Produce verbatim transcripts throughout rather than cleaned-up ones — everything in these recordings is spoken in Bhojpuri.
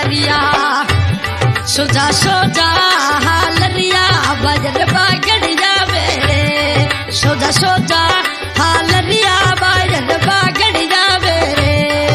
हालरिया सोजा सोजा हालरिया बाजर बागड़िया मेरे सोजा सोजा हालरिया बाजर बागड़िया मेरे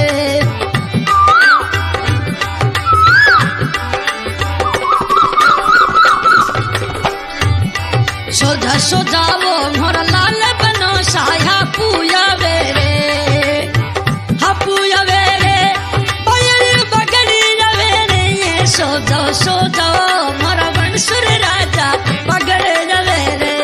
सोजा सोजा वो मोर लाल बनो साया पूया मेरे हा पूया मेरे बाजर बागड़िया मेरे सोजा सोजा मोर बनसुर राजा पगड़ जवे रे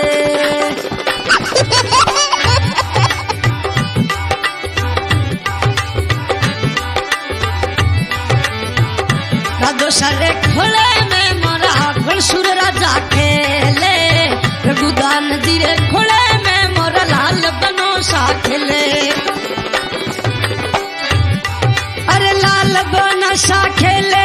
राधो सारे खोले में मोरा बनसुर राजा खेले रघुदान दिरे खोले में मोरा लाल बनो सा खेले अरे लाल बनो सा खेले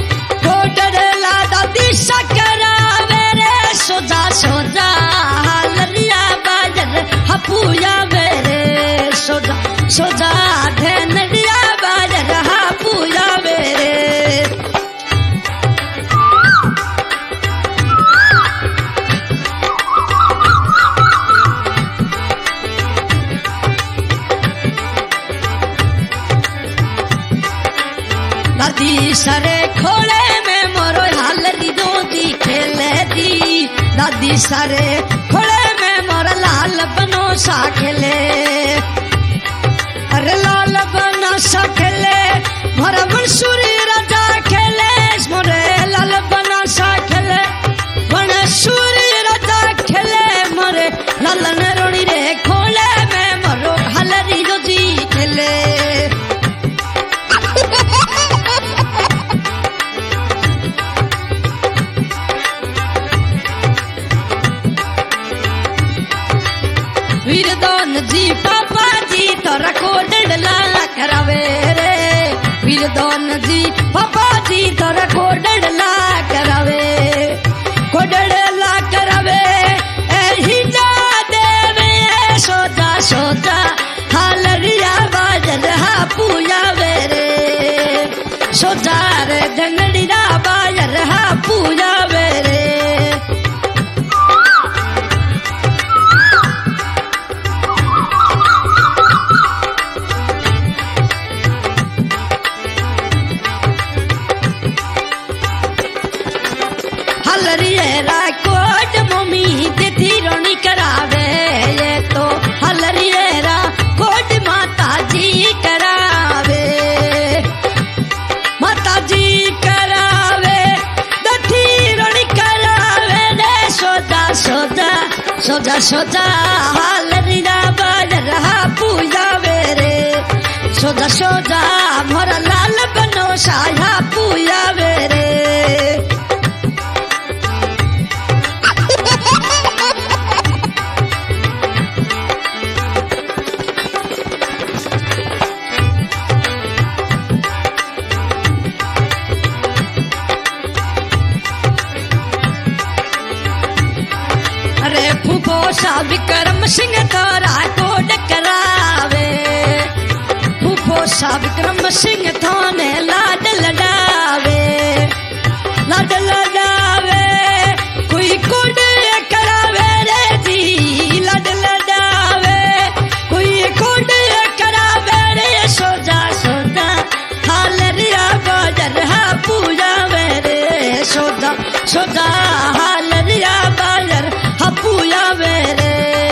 सोजा सोजा हालरिया बाजर हपूया मेरे सोजा सोजा ढेनरिया बाजर हपूया मेरे दादी सरे खोले में मोरो हालरी दो दी खेले दी दादी सारे खोले में मोर लाल बनो सा खेले अरे लाल बनो सा खेले मोर बनसुरी राजा खेले मोरे लाल बनो सा खेले बनसुरी राजा खेले मोरे लालन रोड़ी रे खोले में मोरो हलरी जो जी खेले वीरदान जी पापा जी तोरा को डडला करावे रे वीरदान जी पापा जी तोरा को डडला करावे को डडला करावे ए हिजा देवे सोजा सोजा हालरिया बाजर हा पूया रे सोजा रे धनड़िया बाजर हा पूया रे हलरिया कोट मम्मी तिथि रोनी करावे ये तो हलरिया कोट माता जी करावे माता जी करावे तिथि रोनी करावे रे सोजा सोजा सोजा सोजा हलरिया बाजर पूजा रे सोजा सोजा मोरा लाल बनो साया पूजा रे फूफोसा विक्रम सिंह तोरा को डकरावे फूफोसा विक्रम सिंह थाने लाड लडावे लाड लडावे कोई कुड करावे रे जी लाड लडावे कोई कुड करावे रे सोजा सोजा हालरिया बाजर हा पूजा रे सोजा सोजा हालरिया बाजर पूया मेरे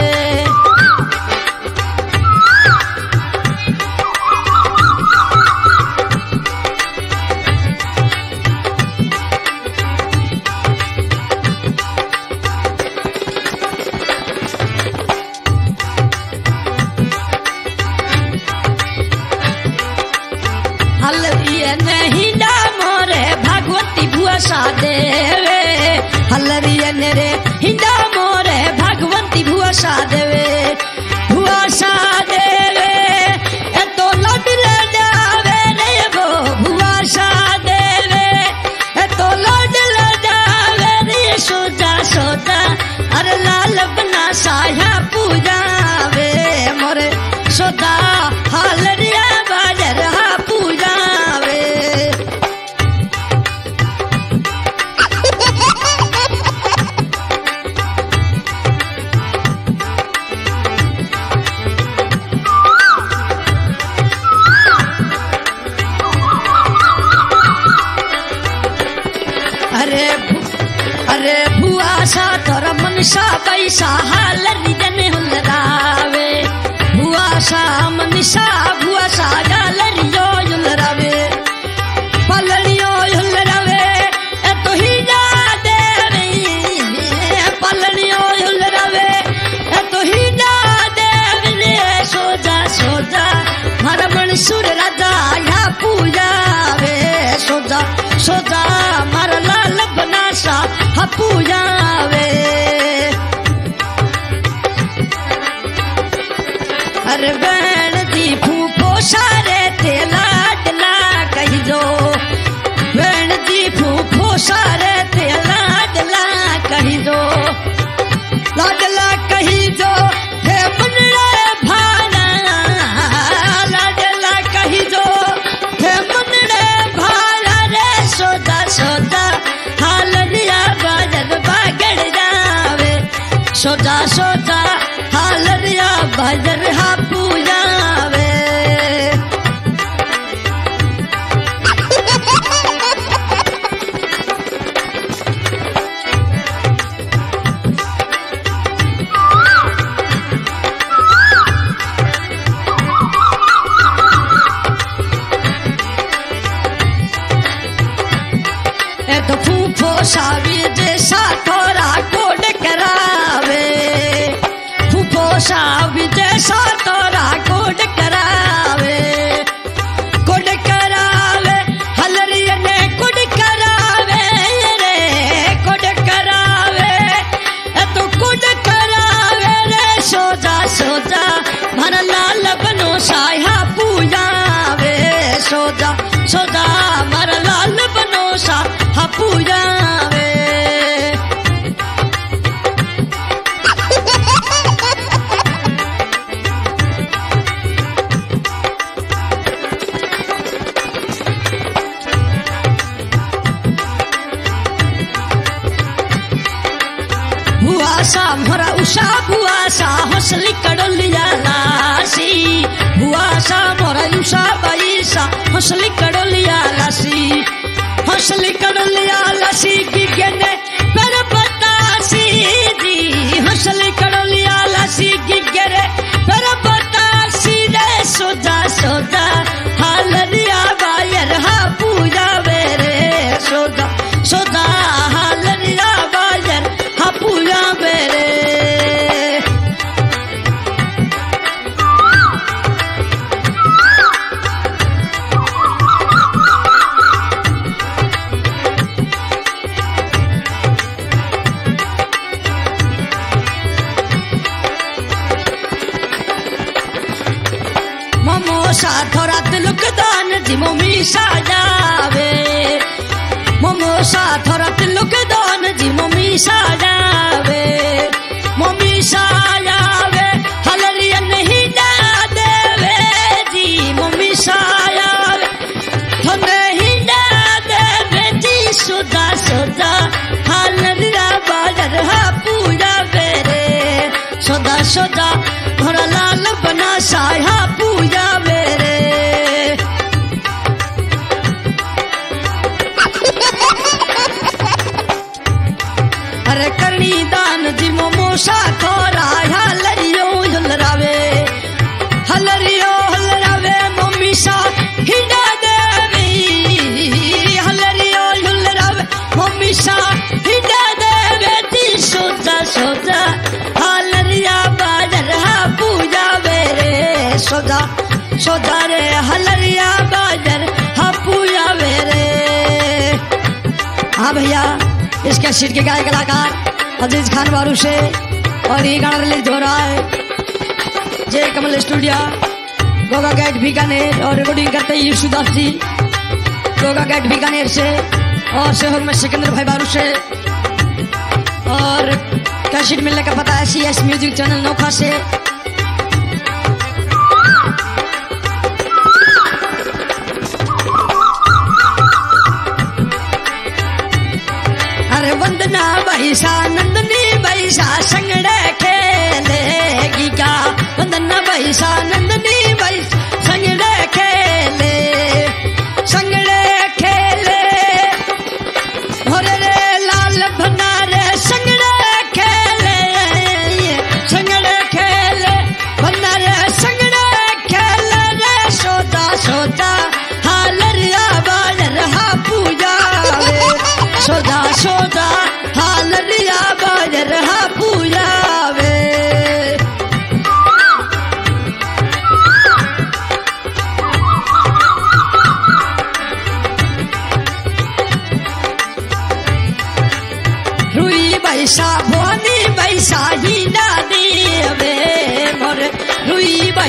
हलरिया नहीं ना मोरे भगवती भुआ सा देवे हलरिया रे हिंदा मोरे भगवती भुआ सा देवे भुआ सा देवे ए तो लड लडावे रे वो भुआ सा देवे ए तो लड लडावे रे सोजा सोजा अरे लाल बना साया पूजा वे मोरे सोदा हालरिया बाजर हा पूजा वे भुआ सा तोर मनसा पैसा हालरी जने हुलरावे भुआ सा मनसा भुआ सा गालरी जो हुलरावे पलड़ियो हुलरावे ए तो ही जा देवे पलड़ियो हुलरावे ए तो ही जा देवे सोजा सोजा मारा मनसूर राजा या पूजावे सोजा सोजा मारा लाल बनासा हा पूजावे अरे बहन जी फूफो सारे थे लाडला कही दो बहन जी फूफो सारे थे लाडला कही दो लाडला कही दो हे बनड़ा भाना लाडला कही दो हे बनड़ा भाना रे सोदा सोदा हालरिया बाजर बागड़ जावे सोदा सोदा हालरिया बाजर हा पूजावे ए तो फूफो सावी जैसा थोड़ा कोड करावे फूफो सावी जैसा थोड़ा कोड करावे कोड करावे हलरिया ने कोड करावे रे कोड करावे ए तो कोड करावे रे सोजा सोजा मन लाल बनो साया पूजावे सोजा सोजा मन लाल बनो सा हा पूजावे भुआसा मोरा उषा भुआसा हौसली कड़ोलिया लासी भुआसा मोरा उषा बाईसा हौसली कड़ोलिया लासी हौसली कड़ोलिया लासी की गने पर बतासी जी हौसली कड़ोलिया लासी की गरे पर बतासी रे सोदा सोदा हालरिया बायर हा पूजा वेरे सोदा सोदा हालरिया बायर हा पूजा वेरे मोमोसा थोड़ा तिलक दान जी मोमी सा जावे मोमोसा थोड़ा तिलक दान जी मोमी सा जावे मोमी सा जावे हलरिया नहीं जा देवे जी मोमी सा जावे तो नहीं जा देवे जी सुदा सुदा हलरिया बाजार हा पूजा वेरे सोदा सोदा थोड़ा लाल बना साया पूजा मेरे अरे करनी दान जी मोमोसा थोड़ा हलरियो हलरावे हलरियो हलरावे मम्मी सा हिंदा देवी हलरियो हलरावे मम्मी सा हिंदा देवे ती सोचा सोचा हलरिया बाजार हा पूजा वेरे सोदा सोदा रे हलरिया बाजार हा पूजा वेरे हाँ भैया इस कैसेट के गायक कलाकार अजीज खान बारू से और ये गाना रिलीज हो रहा है जय कमल स्टूडियो गोगा गेट बीकानेर और रिकॉर्डिंग करते हैं यशुदास जी गोगा गेट बीकानेर से और शहर में सिकंदर भाई बारू से और कैसेट मिलने का पता है C S music channel Nokha से अरे वंदना बैसा नंदनी बैसा संगड़े खेलेगी क्या वंदना बैसा नंदनी बैसा संगड़े खेले संगड़े खेले भोरे रे लाल भंडारे संग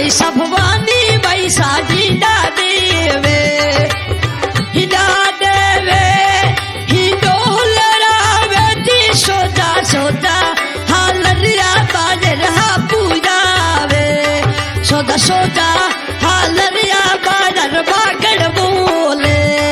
वैसा भवानी वैसा हिंडा देवे हिंडा देवे हिंडोल रावे ती सोजा सोजा हालरिया बाजर हा पूजावे सोजा सोजा हालरिया बाजर बागड़ बोले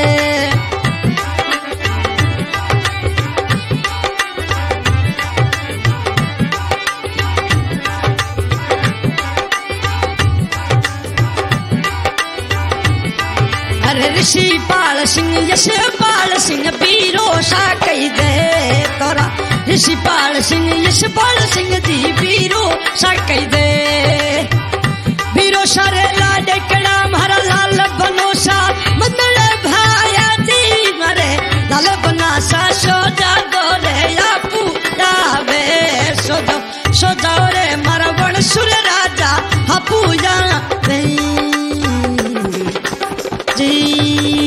अरे ऋषि पाल सिंह यशपाल सिंह बीरो सा कही दे तोरा ऋषि पाल सिंह यशपाल सिंह जी बीरो सा कही दे बीरो सारे लाडे कड़ा मारा लाल बनोसा मदल भाया जी मरे लाल बनासा सोजा गोरे या पूजावे सोजा सोजा रे मारा वन सुर राजा हा पूजा जी